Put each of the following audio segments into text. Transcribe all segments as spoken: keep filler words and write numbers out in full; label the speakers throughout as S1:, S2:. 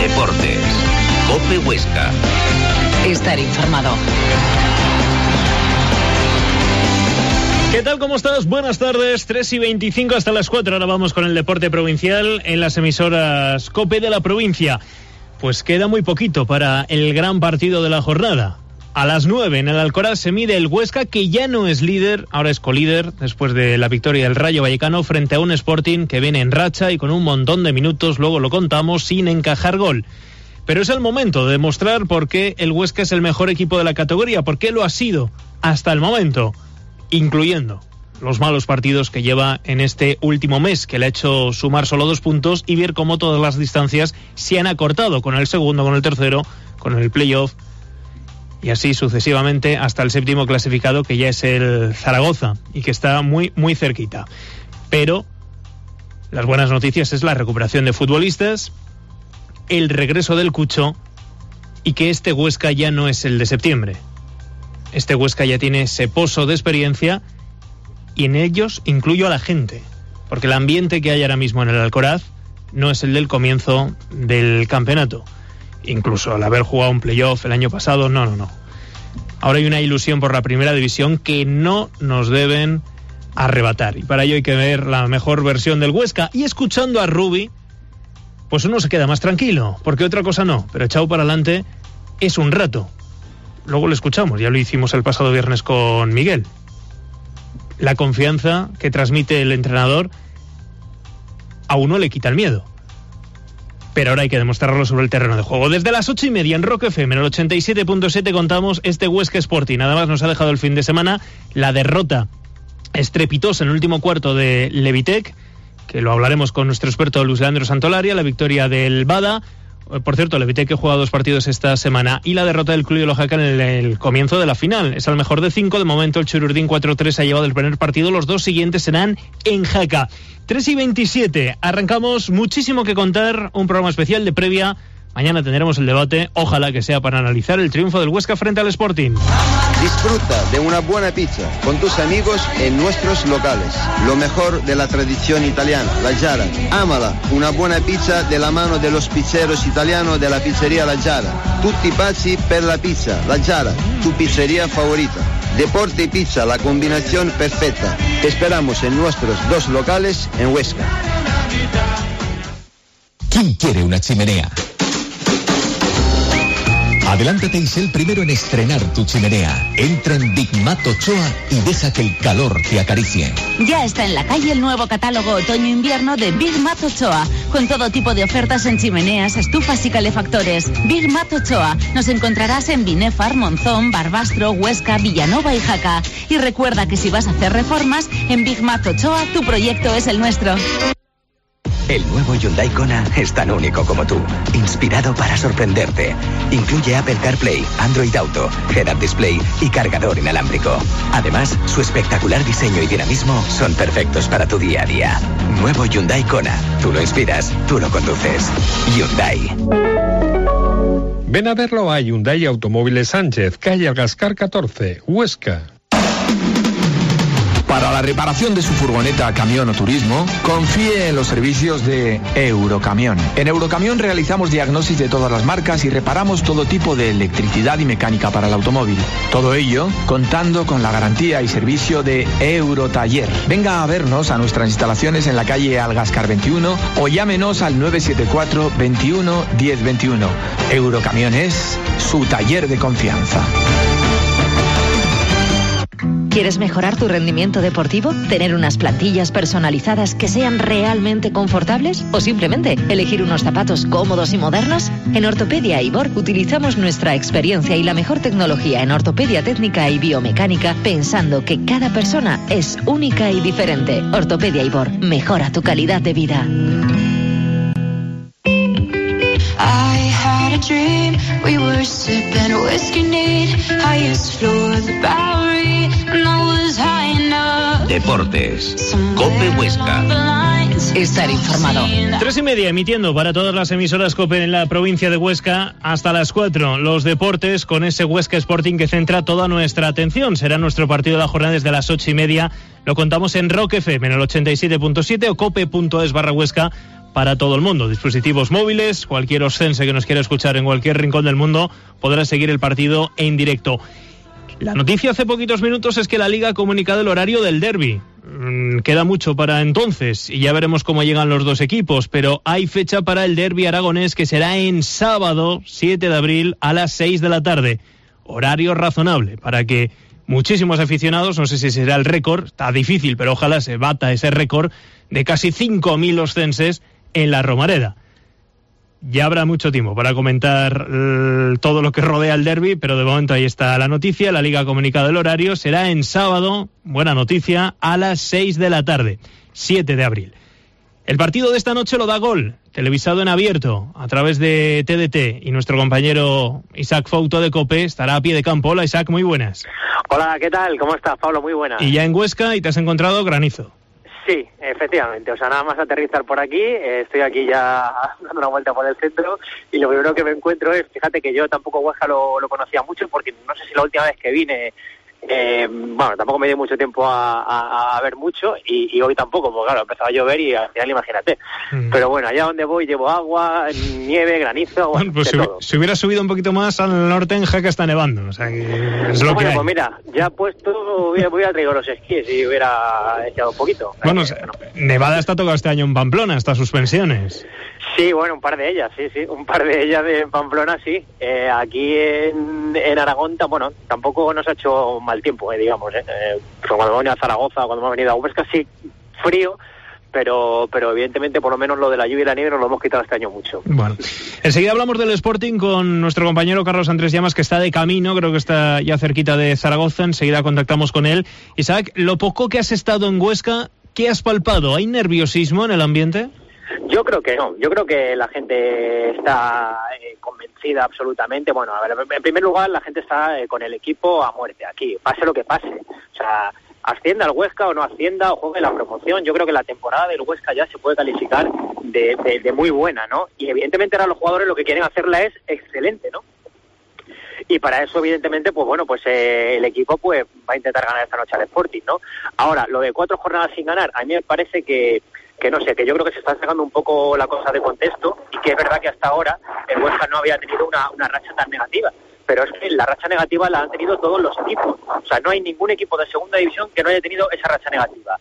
S1: Deportes. COPE Huesca.
S2: Estar informado.
S3: ¿Qué tal? ¿Cómo estás? Buenas tardes, tres y veinticinco hasta las cuatro. Ahora vamos con el deporte provincial en las emisoras COPE de la provincia. Pues queda muy poquito para el gran partido de la jornada. A las nueve en el Alcoraz se mide el Huesca, que ya no es líder, ahora es colíder, después de la victoria del Rayo Vallecano frente a un Sporting que viene en racha y con un montón de minutos, luego lo contamos, sin encajar gol. Pero es el momento de demostrar por qué el Huesca es el mejor equipo de la categoría, por qué lo ha sido hasta el momento, incluyendo los malos partidos que lleva en este último mes, que le ha hecho sumar solo dos puntos y ver cómo todas las distancias se han acortado con el segundo, con el tercero, con el playoff y así sucesivamente hasta el séptimo clasificado, que ya es el Zaragoza y que está muy, muy cerquita. Pero las buenas noticias es la recuperación de futbolistas, el regreso del Cucho y que este Huesca ya no es el de septiembre. Este Huesca ya tiene ese pozo de experiencia y en ellos incluyo a la gente, porque el ambiente que hay ahora mismo en el Alcoraz no es el del comienzo del campeonato. Incluso al haber jugado un playoff el año pasado, no, no, no. Ahora hay una ilusión por la primera división que no nos deben arrebatar. Y para ello hay que ver la mejor versión del Huesca. Y escuchando a Rubi, pues uno se queda más tranquilo, porque otra cosa no. Pero echado para adelante es un rato. Luego lo escuchamos, ya lo hicimos el pasado viernes con Miguel. La confianza que transmite el entrenador a uno le quita el miedo. Pero ahora hay que demostrarlo sobre el terreno de juego. Desde las ocho y media en Rock F M, en el ochenta y siete punto siete, contamos este Huesca Sporting. Además nos ha dejado el fin de semana la derrota estrepitosa en el último cuarto de Levitec, que lo hablaremos con nuestro experto Luis Leandro Santolaria, la victoria del Bada. Por cierto, Levitec que ha jugado dos partidos esta semana, y la derrota del Club de Lojaca en el, el comienzo de la final. Es al mejor de cinco. De momento el Chururdín cuatro tres ha llevado el primer partido. Los dos siguientes serán en Jaca. tres y veintisiete. Arrancamos, muchísimo que contar, un programa especial de previa. Mañana tendremos el debate, ojalá que sea para analizar el triunfo del Huesca frente al Sporting.
S4: Disfruta de una buena pizza con tus amigos en nuestros locales. Lo mejor de la tradición italiana, la Giara. Ámala, una buena pizza de la mano de los pizzeros italianos de la pizzería La Giara. Tutti pazzi per la pizza, La Giara, tu pizzería favorita. Deporte y pizza, la combinación perfecta. Te esperamos en nuestros dos locales en Huesca.
S5: ¿Quién quiere una chimenea? Adelántate y sé el primero en estrenar tu chimenea. Entra en Big Mat Ochoa y deja que el calor te acaricie.
S2: Ya está en la calle el nuevo catálogo otoño-invierno de Big Mat Ochoa, con todo tipo de ofertas en chimeneas, estufas y calefactores. Big Mat Ochoa. Nos encontrarás en Binefar, Monzón, Barbastro, Huesca, Villanova y Jaca. Y recuerda que si vas a hacer reformas, en Big Mat Ochoa tu proyecto es el nuestro.
S1: El nuevo Hyundai Kona es tan único como tú, inspirado para sorprenderte. Incluye Apple CarPlay, Android Auto, Head-Up Display y cargador inalámbrico. Además, su espectacular diseño y dinamismo son perfectos para tu día a día. Nuevo Hyundai Kona. Tú lo inspiras, tú lo conduces. Hyundai.
S6: Ven a verlo a Hyundai Automóviles Sánchez, calle Algascar catorce, Huesca.
S7: Para la reparación de su furgoneta, camión o turismo, confíe en los servicios de Eurocamión. En Eurocamión realizamos diagnosis de todas las marcas y reparamos todo tipo de electricidad y mecánica para el automóvil. Todo ello contando con la garantía y servicio de Eurotaller. Venga a vernos a nuestras instalaciones en la calle Algascar veintiuno o llámenos al nueve siete cuatro, veintiuno, diez veintiuno. Eurocamión es su taller de confianza.
S8: ¿Quieres mejorar tu rendimiento deportivo? ¿Tener unas plantillas personalizadas que sean realmente confortables? ¿O simplemente elegir unos zapatos cómodos y modernos? En Ortopedia Ibor utilizamos nuestra experiencia y la mejor tecnología en ortopedia técnica y biomecánica, pensando que cada persona es única y diferente. Ortopedia Ibor, mejora tu calidad de vida.
S9: I had a dream, we were sipping whiskey neat, highest floor of the Bowery, and I was high enough.
S1: Deportes. COPE Huesca.
S2: Estar informado.
S3: Tres y media emitiendo para todas las emisoras COPE en la provincia de Huesca hasta las cuatro. Los deportes con ese Huesca Sporting que centra toda nuestra atención. Será nuestro partido de la jornada desde las ocho y media. Lo contamos en Rock F M en el ochenta y siete punto siete o cope punto es barra Huesca para todo el mundo. Dispositivos móviles, cualquier oscense que nos quiera escuchar en cualquier rincón del mundo podrá seguir el partido en directo. La noticia hace poquitos minutos es que la Liga ha comunicado el horario del derbi. Mm, queda mucho para entonces y ya veremos cómo llegan los dos equipos, pero hay fecha para el derbi aragonés que será en sábado siete de abril a las seis de la tarde. Horario razonable para que muchísimos aficionados, no sé si será el récord, está difícil, pero ojalá se bata ese récord de casi cinco mil oscenses en la Romareda. Ya habrá mucho tiempo para comentar uh, todo lo que rodea el derbi, pero de momento ahí está la noticia. La Liga ha comunicado el horario, será en sábado, buena noticia, a las seis de la tarde, siete de abril. El partido de esta noche lo da Gol, televisado en abierto a través de T D T, y nuestro compañero Isaac Fouto de COPE estará a pie de campo. Hola Isaac, muy buenas.
S10: Hola, ¿qué tal? ¿Cómo estás, Pablo? Muy buenas.
S3: Y ya en Huesca y te has encontrado granizo.
S10: Sí, efectivamente, o sea, nada más aterrizar por aquí, eh, estoy aquí ya dando una vuelta por el centro y lo primero que me encuentro es, fíjate que yo tampoco Huesca lo, lo conocía mucho porque no sé si la última vez que vine, eh, bueno, tampoco me dio mucho tiempo a, a, a ver mucho y, y hoy tampoco, porque claro, empezaba a llover y al final imagínate. Mm. Pero bueno, allá donde voy llevo agua, nieve, granizo, bueno,
S3: bueno pues si, todo. Si hubiera subido un poquito más al norte en Jaca está nevando, o sea que es lo bueno, que hay.
S10: Pues mira, ya puesto voy a, voy a traer los esquíes y hubiera echado un poquito.
S3: Bueno,
S10: eh,
S3: no. Nevada está tocado este año en Pamplona, estas suspensiones.
S10: Sí, bueno, un par de ellas, sí, sí, un par de ellas de Pamplona, sí. Eh, aquí en, en Aragón, bueno, tampoco nos ha hecho mal tiempo, eh, digamos, eh. eh cuando hemos venido a Zaragoza, cuando hemos venido a Huesca, sí, frío, pero pero evidentemente por lo menos lo de la lluvia y la nieve nos lo hemos quitado este año mucho.
S3: Bueno, enseguida hablamos del Sporting con nuestro compañero Carlos Andrés Llamas, que está de camino, creo que está ya cerquita de Zaragoza, enseguida contactamos con él. Isaac, lo poco que has estado en Huesca, ¿qué has palpado? ¿Hay nerviosismo en el ambiente?
S10: Yo creo que no, yo creo que la gente está eh, convencida absolutamente. Bueno, a ver, en primer lugar la gente está eh, con el equipo a muerte aquí, pase lo que pase. O sea, ascienda el Huesca o no ascienda o juegue la promoción, yo creo que la temporada del Huesca ya se puede calificar de, de, de muy buena, ¿no? Y evidentemente ahora los jugadores lo que quieren hacerla es excelente, ¿no? Y para eso, evidentemente, pues bueno, pues eh, el equipo pues va a intentar ganar esta noche al Sporting, ¿no? Ahora, lo de cuatro jornadas sin ganar, a mí me parece que, que no sé, que yo creo que se está sacando un poco la cosa de contexto y que es verdad que hasta ahora el Huesca no había tenido una, una racha tan negativa. Pero es que la racha negativa la han tenido todos los equipos. O sea, no hay ningún equipo de segunda división que no haya tenido esa racha negativa.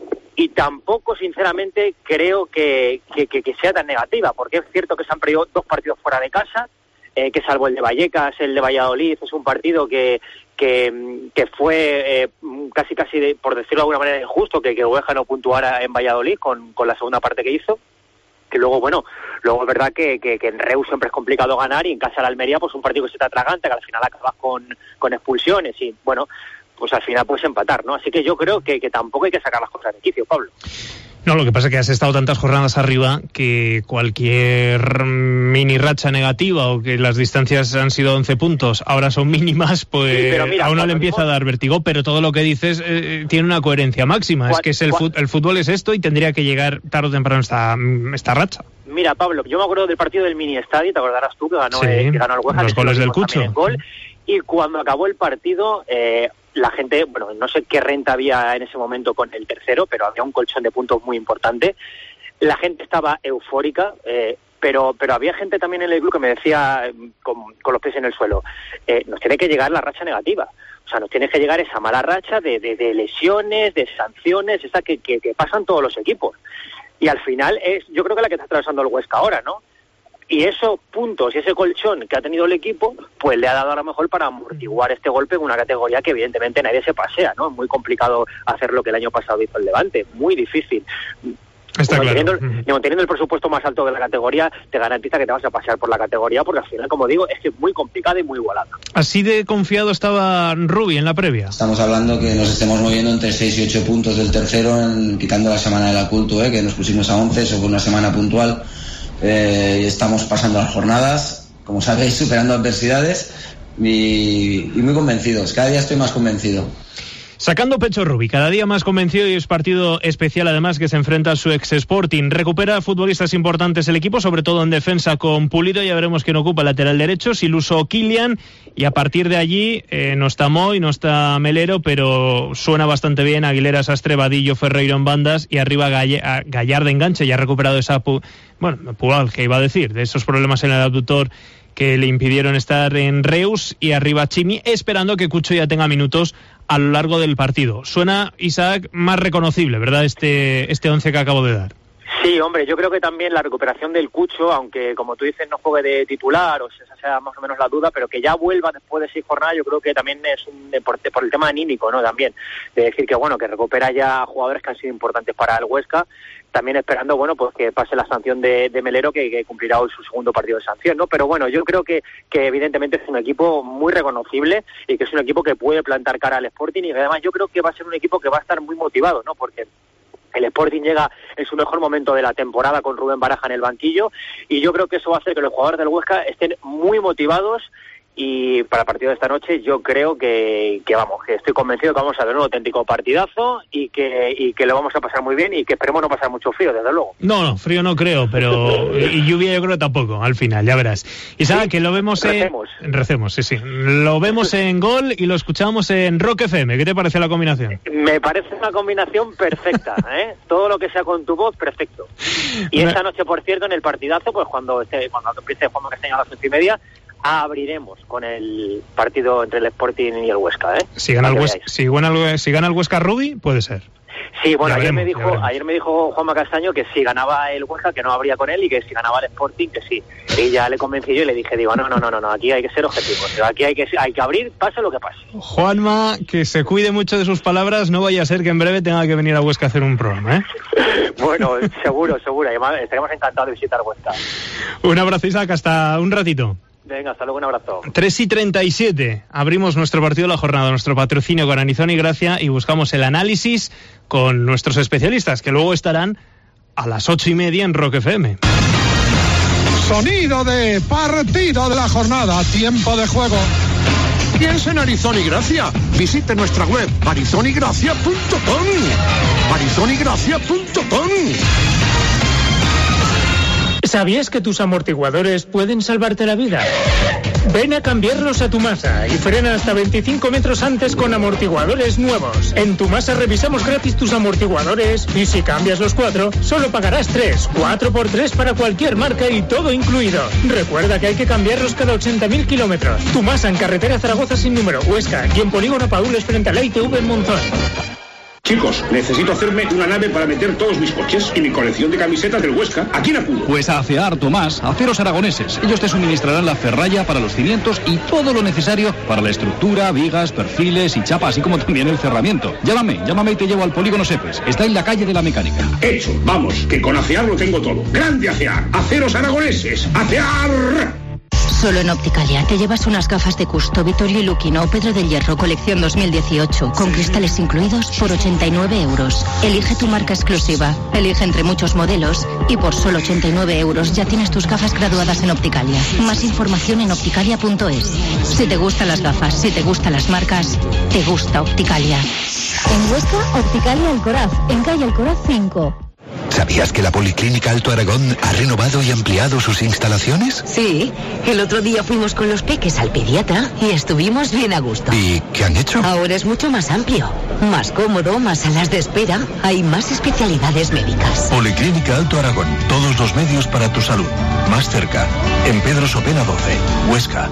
S10: Y tampoco, sinceramente, creo que, que, que, que sea tan negativa, porque es cierto que se han perdido dos partidos fuera de casa, eh, que salvo el de Vallecas, el de Valladolid, es un partido que que, que fue eh, casi, casi de, por decirlo de alguna manera, injusto, que, que Huesca no puntuara en Valladolid con, con la segunda parte que hizo. Que luego, bueno, luego es verdad que, que, que en Reus siempre es complicado ganar y en casa de la Almería pues un partido que se te atraganta, que al final acabas con, con expulsiones y, bueno, pues al final puedes empatar, ¿no? Así que yo creo que, que tampoco hay que sacar las cosas de quicio, Pablo.
S3: No, lo que pasa es que has estado tantas jornadas arriba que cualquier mini racha negativa o que las distancias han sido once puntos, ahora son mínimas, pues sí, pero mira, a uno le empieza mismo... a dar vértigo, pero todo lo que dices eh, tiene una coherencia máxima. ¿Cuál, es que es el, fut- el fútbol es esto y tendría que llegar tarde o temprano esta, esta racha.
S10: Mira, Pablo, yo me acuerdo del partido del mini estadio, te acordarás tú, que ganó, sí, eh, que ganó el Huesca.
S3: Los goles del Cucho.
S10: Gol, y cuando acabó el partido... Eh, la gente, bueno, no sé qué renta había en ese momento con el tercero, pero había un colchón de puntos muy importante. La gente estaba eufórica, eh, pero pero había gente también en el club que me decía, con, con los pies en el suelo, eh, nos tiene que llegar la racha negativa. O sea, nos tiene que llegar esa mala racha de, de, de lesiones, de sanciones, esa que, que, que pasan todos los equipos. Y al final es, yo creo que la que está atravesando el Huesca ahora, ¿no? Y esos puntos y ese colchón que ha tenido el equipo, pues le ha dado a lo mejor para amortiguar este golpe en una categoría que evidentemente nadie se pasea, ¿no? Es muy complicado hacer lo que el año pasado hizo el Levante, muy difícil.
S3: Está
S10: como
S3: claro.
S10: Teniendo, como teniendo el presupuesto más alto de la categoría, te garantiza que te vas a pasear por la categoría, porque al final, como digo, es que es muy complicada y muy igualada.
S3: Así de confiado estaba Rubi en la previa.
S11: Estamos hablando que nos estemos moviendo entre seis y ocho puntos del tercero, en, quitando la semana de la Culto, ¿eh? Que nos pusimos a once, eso fue una semana puntual. Eh, estamos pasando las jornadas, como sabéis, superando adversidades y, y muy convencidos, cada día estoy más convencido.
S3: Sacando pecho Rubi, cada día más convencido, y es partido especial además que se enfrenta a su ex Sporting. Recupera futbolistas importantes el equipo, sobre todo en defensa con Pulido. Ya veremos quién ocupa el lateral derecho, si Luso o Kilian. Y a partir de allí eh, no está Moy, no está Melero, pero suena bastante bien Aguilera, Sastre, Vadillo, Ferreiro en bandas y arriba Galle- Gallar de enganche. Ya ha recuperado esa pu- bueno, pubalgia, iba a decir, de esos problemas en el abductor que le impidieron estar en Reus, y arriba Chimi, esperando que Cucho ya tenga minutos a lo largo del partido. Suena, Isaac, más reconocible, ¿verdad?, este este once que acabo de dar.
S10: Sí, hombre, yo creo que también la recuperación del Cucho, aunque como tú dices no juegue de titular, o esa sea más o menos la duda, pero que ya vuelva después de seis jornadas, yo creo que también es un deporte por el tema anímico, ¿no? También, de decir que bueno, que recupera ya jugadores que han sido importantes para el Huesca, también esperando, bueno, pues que pase la sanción de, de Melero, que, que cumplirá hoy su segundo partido de sanción, ¿no? Pero bueno, yo creo que, que evidentemente es un equipo muy reconocible y que es un equipo que puede plantar cara al Sporting, y además yo creo que va a ser un equipo que va a estar muy motivado, ¿no? Porque el Sporting llega en su mejor momento de la temporada con Rubén Baraja en el banquillo, y yo creo que eso va a hacer que los jugadores del Huesca estén muy motivados. Y para el partido de esta noche yo creo que, que vamos, que estoy convencido que vamos a ver un auténtico partidazo y que y que lo vamos a pasar muy bien, y que esperemos no pasar mucho frío, desde luego.
S3: No, no, frío no creo, pero y lluvia yo creo tampoco, al final, ya verás. Y sabes sí, que lo vemos
S10: recemos.
S3: en... Recemos, sí, sí. Lo vemos en Gol y lo escuchamos en Rock F M. ¿Qué te parece la combinación?
S10: Me parece una combinación perfecta, ¿eh? Todo lo que sea con tu voz, perfecto. Y esta noche, por cierto, en el partidazo, pues cuando esté, cuando empiece Juanma Castaño a las once y media, abriremos con el partido entre el Sporting y el Huesca, ¿eh?
S3: Si gana el Huesca, si gana el, si gana el Huesca Rubi, puede ser.
S10: Sí, bueno,
S3: ya
S10: ayer
S3: veremos,
S10: me dijo, ayer me dijo Juanma Castaño que si ganaba el Huesca que no habría con él, y que si ganaba el Sporting que sí. Y ya le convencí yo y le dije, digo, no, no, no, no, no, aquí hay que ser objetivos, aquí hay que hay que abrir, pase lo que pase.
S3: Juanma, que se cuide mucho de sus palabras, no vaya a ser que en breve tenga que venir a Huesca a hacer un programa, ¿eh?
S10: Bueno, seguro, seguro, además estaremos encantados de visitar Huesca.
S3: Un abrazo, Isaac, hasta un ratito.
S10: Venga, hasta luego, un abrazo.
S3: tres y treinta y siete, abrimos nuestro partido de la jornada, nuestro patrocinio con Anizón y Gracia, y buscamos el análisis con nuestros especialistas, que luego estarán a las ocho y media en Rock F M.
S12: Sonido de partido de la jornada, tiempo de juego. Piensa en Arizón y Gracia. Visite nuestra web arizón y gracia punto com. arizón y gracia punto com.
S13: ¿Sabías que tus amortiguadores pueden salvarte la vida? Ven a cambiarlos a Tumasa y frena hasta veinticinco metros antes con amortiguadores nuevos. En Tumasa revisamos gratis tus amortiguadores, y si cambias los cuatro, solo pagarás tres. Cuatro por tres para cualquier marca y todo incluido. Recuerda que hay que cambiarlos cada ochenta mil kilómetros. Tumasa, en carretera Zaragoza sin número, Huesca, y en Polígono Paules frente a la I T V en Monzón.
S14: Chicos, necesito hacerme una nave para meter todos mis coches y mi colección de camisetas del Huesca. ¿A quién acudo?
S15: Pues a Acear Tomás, Aceros Aragoneses. Ellos te suministrarán la ferralla para los cimientos y todo lo necesario para la estructura, vigas, perfiles y chapa, así como también el cerramiento. Llámame, llámame y te llevo al Polígono Sepes. Está en la calle de la Mecánica.
S14: Hecho, vamos, que con Acear lo tengo todo. ¡Grande Acear! ¡Aceros Aragoneses! ¡Acear!
S16: Solo en Opticalia te llevas unas gafas de Custo, Vittorio Luquino o Pedro del Hierro colección dos mil dieciocho con cristales incluidos por ochenta y nueve euros. Elige tu marca exclusiva, elige entre muchos modelos y por solo ochenta y nueve euros ya tienes tus gafas graduadas en Opticalia. Más información en opticalia punto es. Si te gustan las gafas, si te gustan las marcas, te gusta Opticalia.
S17: En Huesca, Opticalia Alcoraz, en calle Alcoraz cinco.
S18: ¿Sabías que la Policlínica Alto Aragón ha renovado y ampliado sus instalaciones?
S19: Sí, el otro día fuimos con los peques al pediatra y estuvimos bien a gusto.
S18: ¿Y qué han hecho?
S19: Ahora es mucho más amplio, más cómodo, más salas de espera, hay más especialidades médicas.
S18: Policlínica Alto Aragón, todos los medios para tu salud. Más cerca, en Pedro Sopena doce, Huesca.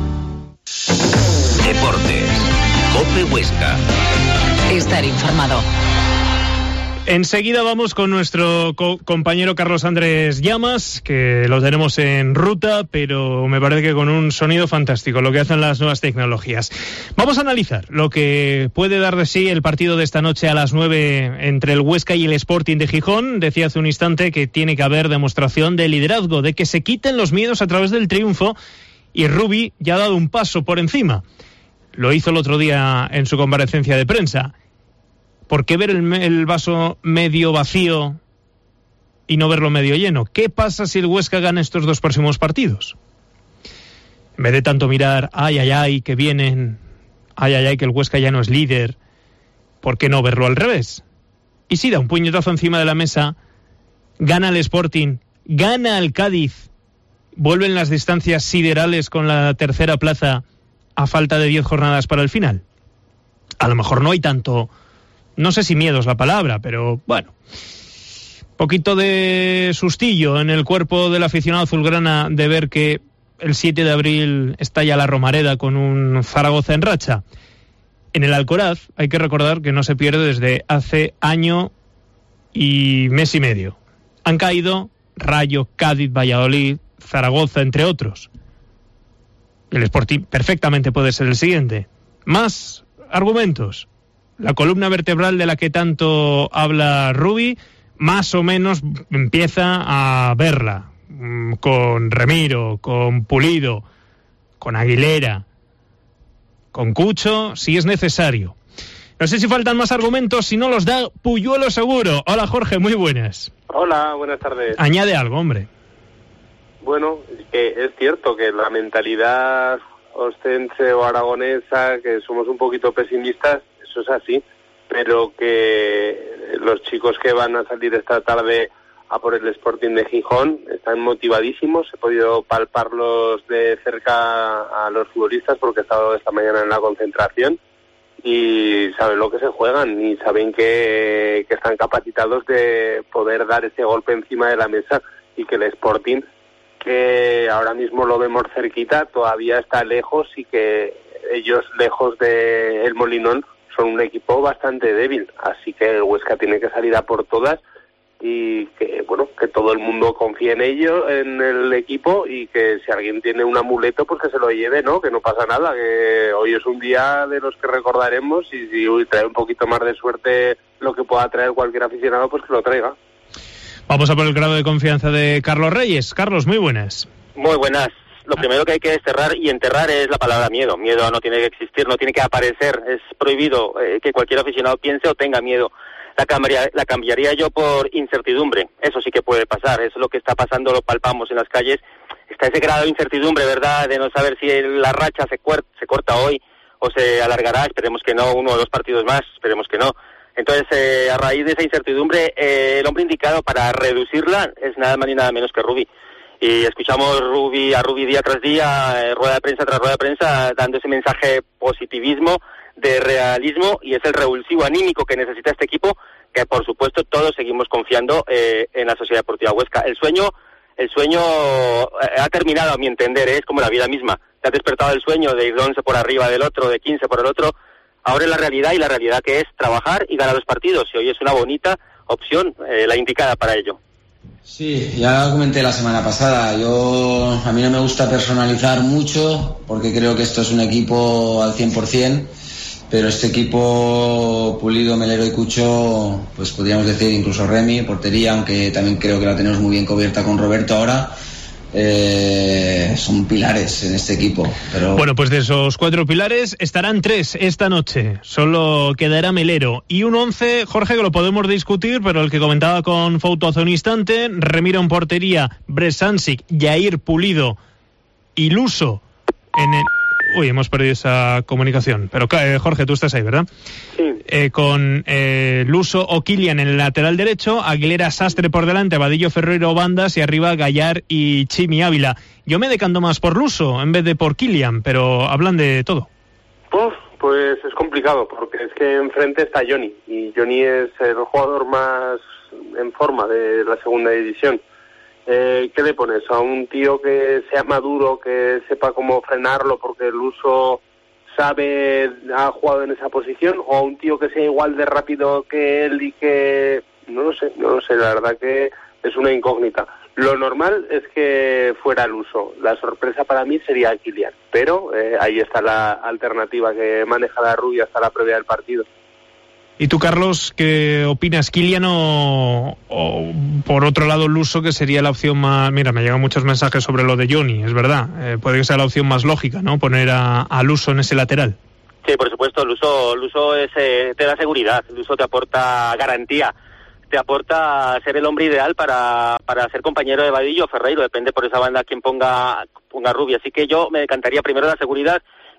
S1: Deportes, COPE Huesca.
S2: Estar informado.
S3: Enseguida vamos con nuestro co- compañero Carlos Andrés Llamas, que lo tenemos en ruta, pero me parece que con un sonido fantástico, lo que hacen las nuevas tecnologías. Vamos a analizar lo que puede dar de sí el partido de esta noche a las nueve entre el Huesca y el Sporting de Gijón. Decía hace un instante que tiene que haber demostración de liderazgo, de que se quiten los miedos a través del triunfo, y Rubi ya ha dado un paso por encima. Lo hizo el otro día en su comparecencia de prensa. ¿Por qué ver el, el vaso medio vacío y no verlo medio lleno? ¿Qué pasa si el Huesca gana estos dos próximos partidos? En vez de tanto mirar, ay, ay, ay, que vienen, ay, ay, ay, que el Huesca ya no es líder, ¿por qué no verlo al revés? Y si da un puñetazo encima de la mesa, gana el Sporting, gana el Cádiz, vuelven las distancias siderales con la tercera plaza a falta de diez jornadas para el final. A lo mejor no hay tanto, no sé si miedo es la palabra, pero bueno, poquito de sustillo en el cuerpo del aficionado azulgrana de ver que el siete de abril estalla la Romareda con un Zaragoza en racha. En el Alcoraz hay que recordar que no se pierde desde hace año y mes y medio. Han caído Rayo, Cádiz, Valladolid, Zaragoza, entre otros. El Sporting perfectamente puede ser el siguiente. Más argumentos. La columna vertebral de la que tanto habla Rubi, más o menos empieza a verla. Con Remiro, con Pulido, con Aguilera, con Cucho, si es necesario. No sé si faltan más argumentos, si no los da Puyuelo seguro. Hola Jorge, muy buenas.
S20: Hola, buenas tardes.
S3: Añade algo, hombre.
S20: Bueno, que es cierto que la mentalidad ostense o aragonesa, que somos un poquito pesimistas, eso es así, pero que los chicos que van a salir esta tarde a por el Sporting de Gijón están motivadísimos. He podido palparlos de cerca a los futbolistas porque he estado esta mañana en la concentración y saben lo que se juegan y saben que, que están capacitados de poder dar ese golpe encima de la mesa, y que el Sporting, que ahora mismo lo vemos cerquita, todavía está lejos, y que ellos lejos de el Molinón son un equipo bastante débil, así que el Huesca tiene que salir a por todas y que bueno, que todo el mundo confíe en ello, en el equipo, y que si alguien tiene un amuleto pues que se lo lleve, ¿no? Que no pasa nada, que hoy es un día de los que recordaremos, y si hoy trae un poquito más de suerte lo que pueda traer cualquier aficionado, pues que lo traiga.
S3: Vamos a por el grado de confianza de Carlos Reyes. Carlos, muy buenas.
S21: Muy buenas. Lo primero que hay que desterrar y enterrar es la palabra miedo. Miedo no tiene que existir, no tiene que aparecer. Es prohibido eh, que cualquier aficionado piense o tenga miedo. La cambiaría, la cambiaría yo por incertidumbre. Eso sí que puede pasar. Eso es lo que está pasando, lo palpamos en las calles. Está ese grado de incertidumbre, ¿verdad? De no saber si la racha se, cuer- se corta hoy o se alargará. Esperemos que no, uno o dos partidos más, esperemos que no. Entonces, eh, a raíz de esa incertidumbre, eh, el hombre indicado para reducirla es nada más ni nada menos que Rubi. Y escuchamos Rubi, a Rubi día tras día, eh, rueda de prensa tras rueda de prensa, dando ese mensaje de positivismo, de realismo, y es el revulsivo anímico que necesita este equipo, que por supuesto todos seguimos confiando eh, en la Sociedad Deportiva Huesca. El sueño, el sueño eh, ha terminado, a mi entender, eh, es como la vida misma. Te has despertado el sueño de ir de once por arriba del otro, de quince por el otro. Ahora es la realidad, y la realidad que es trabajar y ganar los partidos, y hoy es una bonita opción, eh, la indicada para ello.
S11: Sí, ya lo comenté la semana pasada. Yo, a mí no me gusta personalizar mucho porque creo que esto es un equipo al cien por ciento, pero este equipo, Pulido, Melero y Cucho, pues podríamos decir incluso Remi, portería, aunque también creo que la tenemos muy bien cubierta con Roberto ahora. Eh, son pilares en este equipo, pero...
S3: Bueno, pues de esos cuatro pilares estarán tres esta noche. Solo quedará Melero y un once, Jorge, que lo podemos discutir, pero el que comentaba con Fouto hace un instante: Remiro en portería, Bresancic, Jair, Pulido y Luso en el... Uy, hemos perdido esa comunicación. Pero eh, Jorge, tú estás ahí, ¿verdad?
S20: Sí.
S3: Eh, con eh, Luso o Kilian en el lateral derecho, Aguilera, Sastre por delante, Vadillo, Ferreiro, Bandas, y arriba Gallar y Chimi Ávila. Yo me decanto más por Luso en vez de por Kilian, pero hablan de todo.
S20: Uf, pues es complicado, porque es que enfrente está Johnny, y Johnny es el jugador más en forma de la segunda división. Eh, ¿Qué le pones? ¿A un tío que sea maduro, que sepa cómo frenarlo porque el Uso sabe, ha jugado en esa posición? ¿O a un tío que sea igual de rápido que él y que... no lo sé, no lo sé, la verdad que es una incógnita. Lo normal es que fuera el Uso. La sorpresa para mí sería Kilian, pero eh, ahí está la alternativa que maneja la Rubia hasta la previa del partido.
S3: ¿Y tú, Carlos, qué opinas? ¿Kilian o, o por otro lado Luso, que sería la opción más... Mira, me llegan muchos mensajes sobre lo de Johnny, es verdad. Eh, puede que sea la opción más lógica, ¿no? Poner a, a Luso en ese lateral.
S21: Sí, por supuesto, Luso, Luso es, eh, te da seguridad, Luso te aporta garantía, te aporta ser el hombre ideal para, para ser compañero de Vadillo o Ferreiro, depende por esa banda quien ponga, ponga Rubio. Así que yo me decantaría primero la seguridad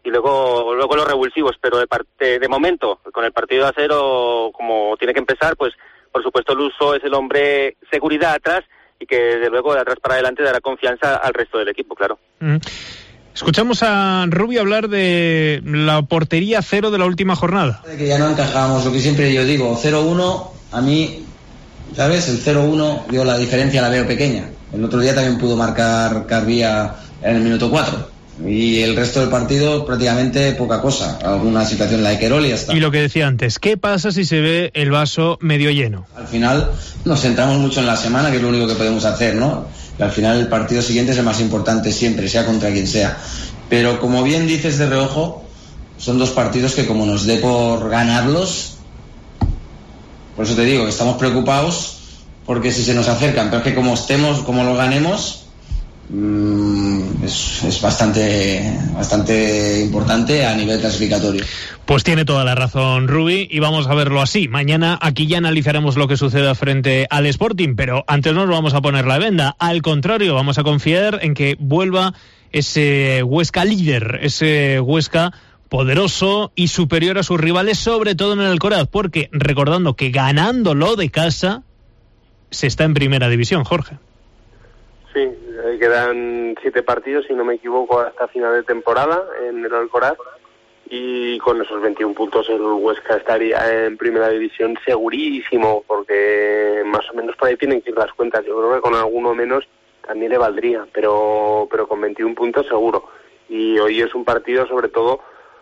S21: y luego luego los revulsivos, pero de parte de momento, con el partido a cero, como tiene que empezar, pues por supuesto Luso es el hombre seguridad atrás, y que desde luego de atrás para adelante dará confianza al resto del equipo, claro.
S3: Mm. Escuchamos a Rubio hablar de la portería cero de la última jornada.
S11: Que ya no encajábamos, lo que siempre yo digo, cero uno, a mí, ¿sabes? El cero uno, yo la diferencia la veo pequeña. El otro día también pudo marcar Carbía en el minuto cuatro. Y el resto del partido prácticamente poca cosa, alguna situación la de Querol y ya está.
S3: Y lo que decía antes, ¿qué pasa si se ve el vaso medio lleno?
S11: Al final nos centramos mucho en la semana, que es lo único que podemos hacer, ¿no? Y al final el partido siguiente es el más importante siempre, sea contra quien sea. Pero como bien dices de reojo, son dos partidos que como nos dé por ganarlos, por eso te digo que estamos preocupados, porque si se nos acercan, pero es que como estemos, como lo ganemos, Es, es bastante bastante importante a nivel clasificatorio.
S3: Pues tiene toda la razón Rubi, y vamos a verlo así. Mañana aquí ya analizaremos lo que suceda frente al Sporting, pero antes no nos vamos a poner la venda. Al contrario, vamos a confiar en que vuelva ese Huesca líder, ese Huesca poderoso y superior a sus rivales, sobre todo en el Alcoraz, porque recordando que ganándolo de casa se está en primera división, Jorge.
S20: Sí, quedan siete partidos, si no me equivoco, hasta final de temporada en el Alcoraz, y con esos veintiún puntos el Huesca estaría en primera división segurísimo, porque más o menos por ahí tienen que ir las cuentas. Yo creo que con alguno menos también le valdría, pero pero con veintiún puntos seguro. Y hoy es un partido sobre todo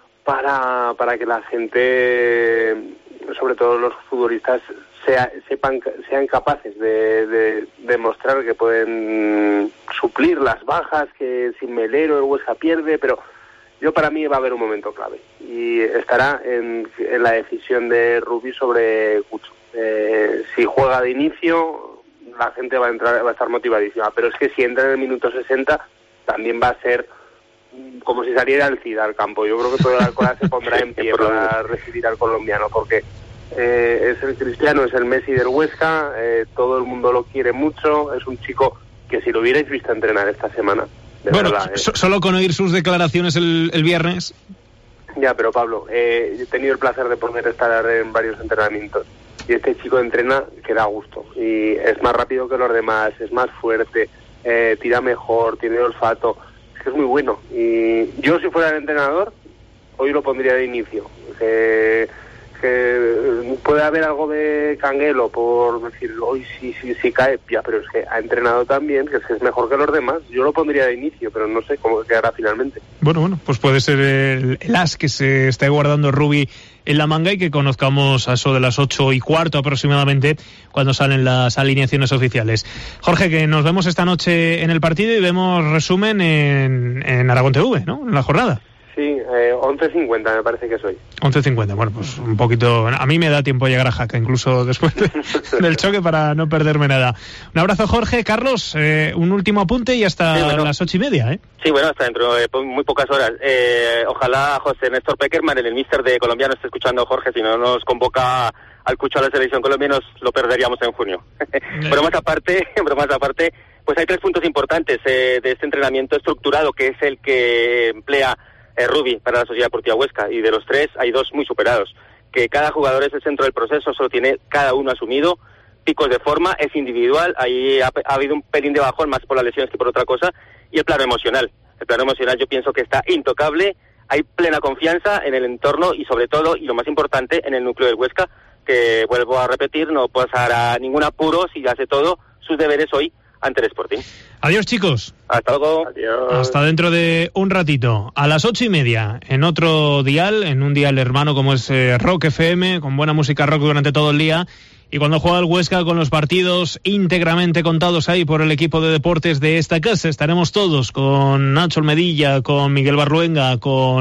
S20: para para que la gente, sobre todo los futbolistas, Sea, sepan, sean capaces de, de demostrar que pueden suplir las bajas, que sin Melero el Huesca pierde, pero yo para mí va a haber un momento clave y estará en, en la decisión de Rubí sobre Cucho. Eh, si juega de inicio, la gente va a entrar, va a estar motivadísima, pero es que si entra en el minuto sesenta también va a ser como si saliera el Cid al campo. Yo creo que todo el Alcoraz se pondrá en pie para recibir al colombiano, porque Eh, es el Cristiano, es el Messi del Huesca, eh, todo el mundo lo quiere mucho, es un chico que si lo hubierais visto entrenar esta semana, de
S3: bueno,
S20: verdad,
S3: so, eh. solo con oír sus declaraciones el, el viernes.
S20: Ya, pero Pablo, eh, he tenido el placer de poder estar en varios entrenamientos y este chico entrena que da gusto y es más rápido que los demás, es más fuerte, eh, tira mejor, tiene olfato, es que es muy bueno. Y yo, si fuera el entrenador, hoy lo pondría de inicio. Eh, que puede haber algo de canguelo por decir hoy sí, sí, sí cae, ya, pero es que ha entrenado también, que es que es mejor que los demás. Yo lo pondría de inicio, pero no sé cómo quedará finalmente.
S3: Bueno, bueno, pues puede ser el, el as que se esté guardando Rubí en la manga y que conozcamos a eso de las ocho y cuarto aproximadamente cuando salen las alineaciones oficiales. Jorge, que nos vemos esta noche en el partido y vemos resumen en, en Aragón T V, ¿no? En la jornada.
S20: Sí, eh, once cincuenta me parece que soy.
S3: once cincuenta, bueno, pues un poquito... A mí me da tiempo llegar a Jaca, incluso después de, del choque, para no perderme nada. Un abrazo, Jorge. Carlos, eh, un último apunte y hasta sí, bueno. las ocho y media, ¿eh?
S21: Sí, bueno, hasta dentro de muy pocas horas. Eh, ojalá José Néstor Peckerman, el míster de Colombia, no esté escuchando a Jorge, si no nos convoca al Cucho a la selección colombiana, nos lo perderíamos en junio. Bromas aparte, bromas aparte, pues hay tres puntos importantes eh, de este entrenamiento estructurado, que es el que emplea Eh, Rubí para la Sociedad Deportiva Huesca, y de los tres hay dos muy superados, que cada jugador es el centro del proceso, solo tiene cada uno asumido, picos de forma, es individual, ahí ha, ha habido un pelín de bajón más por las lesiones que por otra cosa, y el plano emocional, el plano emocional yo pienso que está intocable, hay plena confianza en el entorno y sobre todo, y lo más importante, en el núcleo del Huesca, que vuelvo a repetir, no pasará ningún apuro si hace todo sus deberes hoy ante el Sporting.
S3: Adiós, chicos.
S21: Hasta luego.
S20: Adiós.
S3: Hasta dentro de un ratito. A las ocho y media, en otro dial, en un dial hermano como es eh, Rock F M, con buena música rock durante todo el día. Y cuando juega el Huesca, con los partidos íntegramente contados ahí por el equipo de deportes de esta casa, estaremos todos con Nacho Almedilla, con Miguel Barruenga,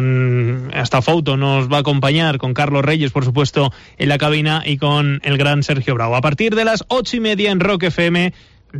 S3: con hasta Fouto nos va a acompañar, con Carlos Reyes, por supuesto, en la cabina, y con el gran Sergio Bravo. A partir de las ocho y media en Rock F M,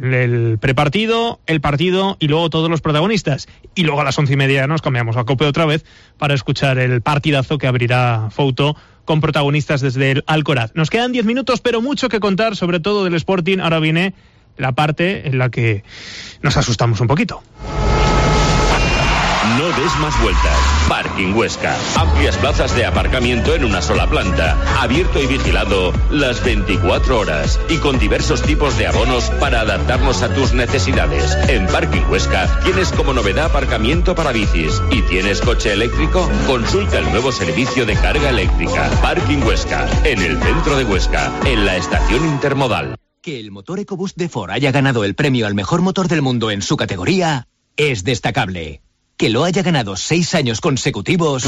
S3: el prepartido, el partido y luego todos los protagonistas. Y luego a las once y media nos cambiamos a COPE otra vez para escuchar el partidazo que abrirá Fouto con protagonistas desde el Alcoraz. Nos quedan diez minutos, pero mucho que contar, sobre todo del Sporting. Ahora viene la parte en la que nos asustamos un poquito.
S4: No des más vueltas. Parking Huesca. Amplias plazas de aparcamiento en una sola planta. Abierto y vigilado las veinticuatro horas. Y con diversos tipos de abonos para adaptarnos a tus necesidades. En Parking Huesca tienes como novedad aparcamiento para bicis. ¿Y tienes coche eléctrico? Consulta el nuevo servicio de carga eléctrica. Parking Huesca. En el centro de Huesca. En la estación intermodal.
S1: Que el motor EcoBoost de Ford haya ganado el premio al mejor motor del mundo en su categoría es destacable. Que lo haya ganado seis años consecutivos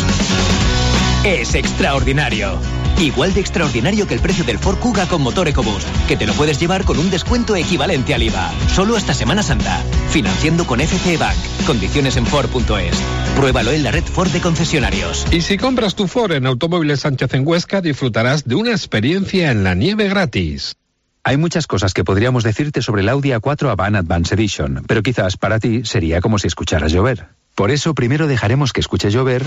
S1: es extraordinario. Igual de extraordinario que el precio del Ford Kuga con motor EcoBoost, que te lo puedes llevar con un descuento equivalente al I V A. Solo hasta Semana Santa. Financiando con F C Bank. Condiciones en Ford punto es. Pruébalo en la red Ford de concesionarios.
S6: Y si compras tu Ford en Automóviles Sánchez en Huesca, disfrutarás de una experiencia en la nieve gratis.
S22: Hay muchas cosas que podríamos decirte sobre el Audi A cuatro Avant Advanced Edition, pero quizás para ti sería como si escucharas llover. Por eso primero dejaremos que escuche llover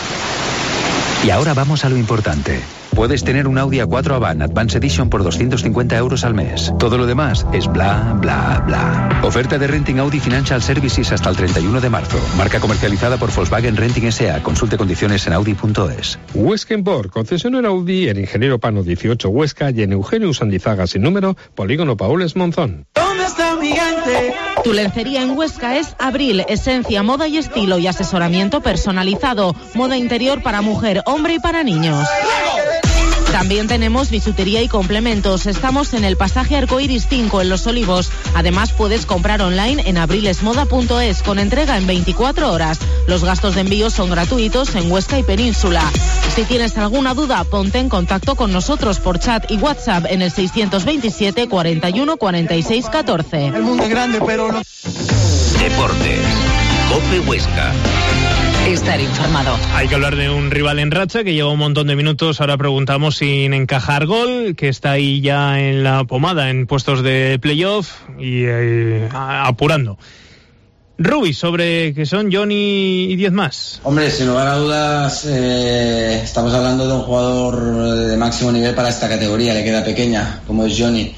S22: y ahora vamos a lo importante. Puedes tener un Audi A cuatro Avant Advanced Edition por doscientos cincuenta euros al mes. Todo lo demás es bla, bla, bla. Oferta de Renting Audi Financial Services hasta el treinta y uno de marzo. Marca comercializada por Volkswagen Renting S A. Consulte condiciones en Audi punto es.
S6: Huesca Import, concesionario Audi en Ingeniero Pano dieciocho Huesca y en Eugenio Sandizaga sin número, Polígono Paules Monzón.
S23: ¿Dónde está mi gigante? Tu lencería en Huesca es Abril, esencia, moda y estilo y asesoramiento personalizado. Moda interior para mujer, hombre y para niños. También tenemos bisutería y complementos. Estamos en el pasaje Arcoiris cinco en Los Olivos. Además puedes comprar online en abrilesmoda punto es con entrega en veinticuatro horas. Los gastos de envío son gratuitos en Huesca y Península. Si tienes alguna duda, ponte en contacto con nosotros por chat y WhatsApp en el seiscientos veintisiete cuarenta y uno cuarenta y seis catorce.
S24: El mundo es grande, pero no...
S4: Deportes. COPE Huesca.
S23: Estar informado.
S3: Hay que hablar de un rival en racha que lleva un montón de minutos. Ahora preguntamos sin encajar gol, que está ahí ya en la pomada, en puestos de playoff y eh, apurando. Rubi, sobre que son Johnny y diez más.
S11: Hombre, sin lugar a dudas, eh, estamos hablando de un jugador de máximo nivel para esta categoría. Le queda pequeña, como es Johnny.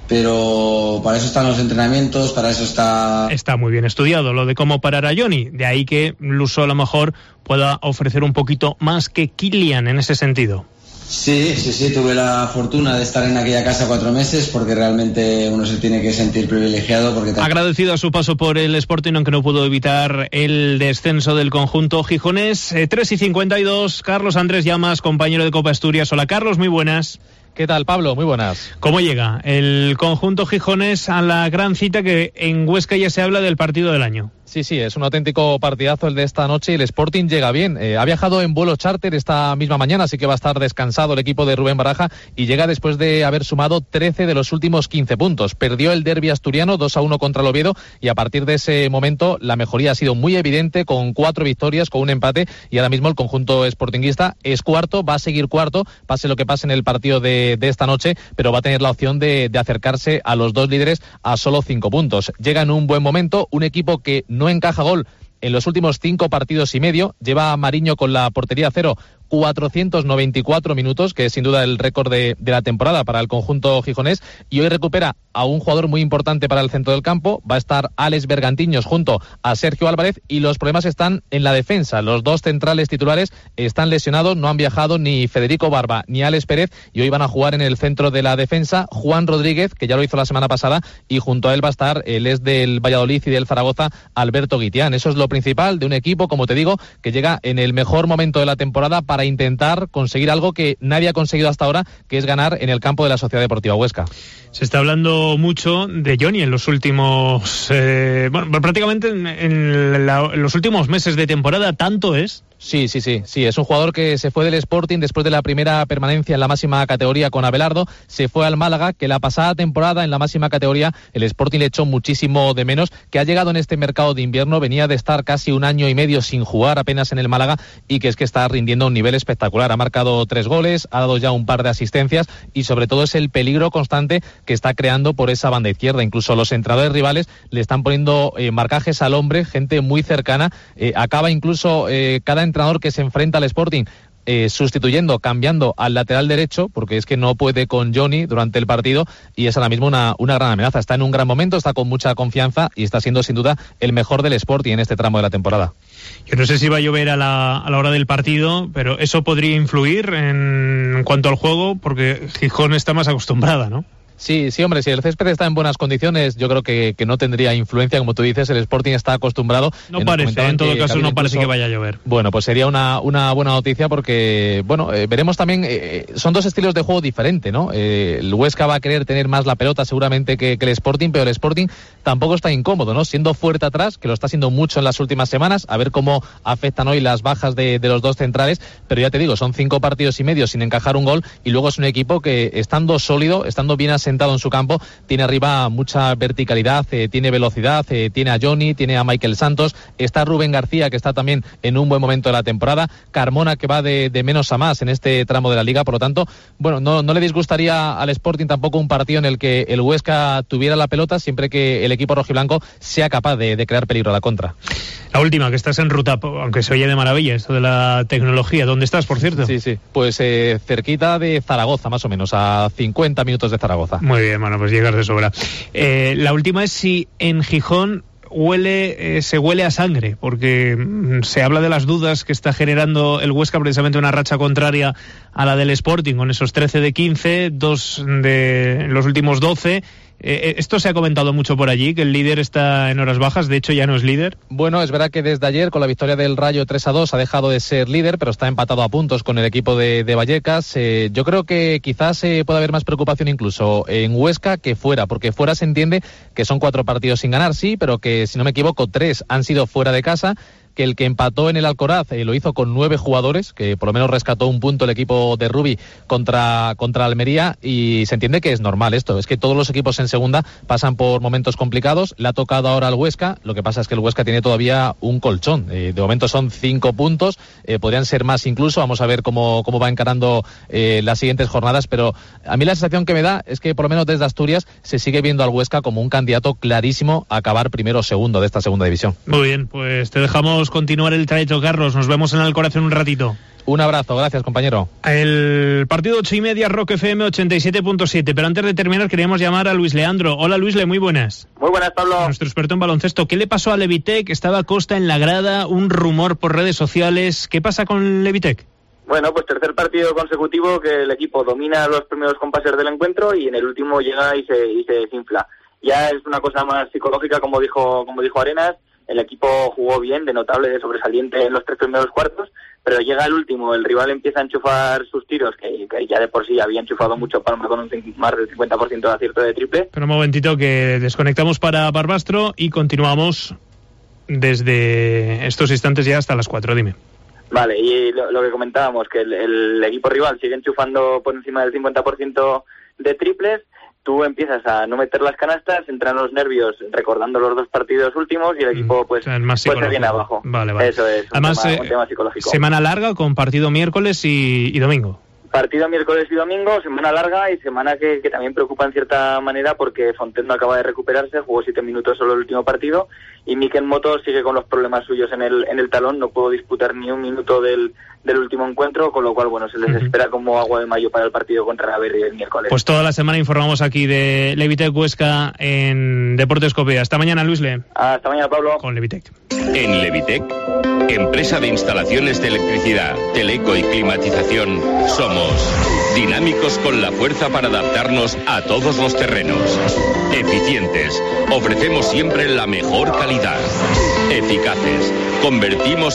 S11: Pero para eso están los entrenamientos, para eso está...
S3: Está muy bien estudiado lo de cómo parar a Johnny, de ahí que Luso a lo mejor pueda ofrecer un poquito más que Kylian en ese sentido.
S11: Sí, sí, sí, tuve la fortuna de estar en aquella casa cuatro meses porque realmente uno se tiene que sentir privilegiado. Porque
S3: agradecido a su paso por el Sporting, aunque no pudo evitar el descenso del conjunto gijonés. Eh, tres y cincuenta y dos, Carlos Andrés Llamas, compañero de Copa Asturias. Hola Carlos, muy buenas.
S25: ¿Qué tal, Pablo? Muy buenas.
S3: ¿Cómo llega el conjunto gijonés a la gran cita que en Huesca ya se habla del partido del año?
S25: Sí, sí, es un auténtico partidazo el de esta noche y el Sporting llega bien. Eh, ha viajado en vuelo charter esta misma mañana, así que va a estar descansado el equipo de Rubén Baraja y llega después de haber sumado trece de los últimos quince puntos. Perdió el derbi asturiano dos a uno contra el Oviedo y a partir de ese momento la mejoría ha sido muy evidente con cuatro victorias, con un empate y ahora mismo el conjunto sportinguista es cuarto, va a seguir cuarto, pase lo que pase en el partido de, de esta noche, pero va a tener la opción de, de acercarse a los dos líderes a solo cinco puntos. Llega en un buen momento, un equipo que no encaja gol en los últimos cinco partidos y medio, lleva a Mariño con la portería cero cuatrocientos noventa y cuatro minutos, que es sin duda el récord de, de la temporada para el conjunto gijonés, y hoy recupera a un jugador muy importante para el centro del campo. Va a estar Alex Bergantiños junto a Sergio Álvarez y los problemas están en la defensa. Los dos centrales titulares están lesionados, no han viajado ni Federico Barba ni Alex Pérez y hoy van a jugar en el centro de la defensa Juan Rodríguez, que ya lo hizo la semana pasada, y junto a él va a estar el ex del Valladolid y del Zaragoza, Alberto Guitián. Eso es lo principal de un equipo, como te digo, que llega en el mejor momento de la temporada para intentar conseguir algo que nadie ha conseguido hasta ahora, que es ganar en el campo de la Sociedad Deportiva Huesca.
S3: Se está hablando mucho de Johnny en los últimos, eh, bueno, prácticamente en, en, la, en los últimos meses de temporada, tanto es.
S25: Sí, sí, sí, sí, es un jugador que se fue del Sporting después de la primera permanencia en la máxima categoría con Abelardo, se fue al Málaga, que la pasada temporada en la máxima categoría el Sporting le echó muchísimo de menos, que ha llegado en este mercado de invierno, venía de estar casi un año y medio sin jugar apenas en el Málaga y que es que está rindiendo a un nivel espectacular, ha marcado tres goles, ha dado ya un par de asistencias y sobre todo es el peligro constante que está creando por esa banda izquierda, incluso los entrenadores rivales le están poniendo eh, marcajes al hombre, gente muy cercana, eh, acaba incluso eh, cada entrenador que se enfrenta al Sporting eh, sustituyendo, cambiando al lateral derecho, porque es que no puede con Johnny durante el partido y es ahora mismo una, una gran amenaza. Está en un gran momento, está con mucha confianza y está siendo sin duda el mejor del Sporting en este tramo de la temporada.
S3: Yo no sé si va a llover a la, a la hora del partido, pero eso podría influir en, en cuanto al juego, porque Gijón está más acostumbrada, ¿no?
S25: Sí, sí, hombre, si el césped está en buenas condiciones, yo creo que, que no tendría influencia, como tú dices, el Sporting está acostumbrado.
S3: No eh, parece, en todo caso no parece incluso, que vaya a llover.
S25: Bueno, pues sería una, una buena noticia porque, bueno, eh, veremos también, eh, son dos estilos de juego diferentes, ¿no? Eh, el Huesca va a querer tener más la pelota seguramente que, que el Sporting, pero el Sporting tampoco está incómodo, ¿no? Siendo fuerte atrás, que lo está haciendo mucho en las últimas semanas, a ver cómo afectan hoy las bajas de, de los dos centrales, pero ya te digo, son cinco partidos y medio sin encajar un gol y luego es un equipo que, estando sólido, estando bien asentado en su campo, tiene arriba mucha verticalidad, eh, tiene velocidad, eh, tiene a Johnny, tiene a Michael Santos, está Rubén García, que está también en un buen momento de la temporada, Carmona, que va de, de menos a más en este tramo de la Liga, por lo tanto, bueno, no, no le disgustaría al Sporting tampoco un partido en el que el Huesca tuviera la pelota, siempre que el equipo rojiblanco sea capaz de, de crear peligro a la contra.
S3: La última, que estás en ruta, aunque se oye de maravilla esto de la tecnología. ¿Dónde estás, por cierto?
S25: Sí, sí, pues eh, cerquita de Zaragoza, más o menos, a cincuenta minutos de Zaragoza.
S3: Muy bien, bueno, pues llegas de sobra. Eh, la última es si en Gijón huele, eh, se huele a sangre, porque mm, se habla de las dudas que está generando el Huesca, precisamente una racha contraria a la del Sporting, con esos trece de quince, dos de los últimos doce. Eh, esto se ha comentado mucho por allí, que el líder está en horas bajas, de hecho ya no es líder.
S25: Bueno, es verdad que desde ayer, con la victoria del Rayo tres a dos, ha dejado de ser líder, pero está empatado a puntos con el equipo de, de Vallecas. Eh, yo creo que quizás eh, pueda haber más preocupación incluso en Huesca que fuera, porque fuera se entiende que son cuatro partidos sin ganar, sí, pero que, si no me equivoco, tres han sido fuera de casa, que el que empató en el Alcoraz eh, lo hizo con nueve jugadores, que por lo menos rescató un punto el equipo de Rubi contra, contra Almería, y se entiende que es normal esto, es que todos los equipos en segunda pasan por momentos complicados. Le ha tocado ahora al Huesca, lo que pasa es que el Huesca tiene todavía un colchón, eh, de momento son cinco puntos, eh, podrían ser más incluso, vamos a ver cómo, cómo va encarando eh, las siguientes jornadas, pero a mí la sensación que me da es que por lo menos desde Asturias se sigue viendo al Huesca como un candidato clarísimo a acabar primero o segundo de esta segunda división.
S3: Muy bien, pues te dejamos continuar el trayecto, Carlos. Nos vemos en Alcoraz en un ratito.
S25: Un abrazo, gracias, compañero.
S3: El partido ocho y media, Rock F M ochenta y siete punto siete. Pero antes de terminar, queríamos llamar a Luis Leandro. Hola, Luisle, muy buenas.
S5: Muy buenas, Pablo.
S3: Nuestro experto en baloncesto. ¿Qué le pasó a Levitec? Estaba Costa en la grada, un rumor por redes sociales. ¿Qué pasa con Levitec?
S5: Bueno, pues tercer partido consecutivo que el equipo domina los primeros compases del encuentro y en el último llega y se, y se desinfla. Ya es una cosa más psicológica, como dijo, como dijo Arenas. El equipo jugó bien, de notable, de sobresaliente en los tres primeros cuartos, pero llega el último, el rival empieza a enchufar sus tiros, que, que ya de por sí había enchufado mucho Palma con un más del cincuenta por ciento de acierto de triple.
S3: Pero un momentito que desconectamos para Barbastro y continuamos desde estos instantes ya hasta las cuatro, dime.
S5: Vale, y lo, lo que comentábamos, que el, el equipo rival sigue enchufando por encima del cincuenta por ciento de triples. Tú empiezas a no meter las canastas, entran los nervios recordando los dos partidos últimos y el equipo pues, pues se viene abajo.
S3: Vale, vale.
S5: Eso es,
S3: además,
S5: un tema,
S3: eh,
S5: un tema psicológico.
S3: Semana larga con partido miércoles y, y domingo.
S5: Partido miércoles y domingo, semana larga y semana que, que también preocupa en cierta manera porque Fontaine no acaba de recuperarse, jugó siete minutos solo el último partido y Mikel Moto sigue con los problemas suyos en el en el talón, no pudo disputar ni un minuto del, del último encuentro, con lo cual bueno se les uh-huh. espera como agua de mayo para el partido contra la Berry el miércoles.
S3: Pues toda la semana informamos aquí de Levitec Huesca en Deportes Copia. Hasta mañana, Luisle.
S5: Hasta mañana, Pablo.
S3: Con Levitec.
S4: En Levitec, empresa de instalaciones de electricidad, teleco y climatización, somos dinámicos con la fuerza para adaptarnos a todos los terrenos. Eficientes, ofrecemos siempre la mejor calidad. Eficaces, convertimos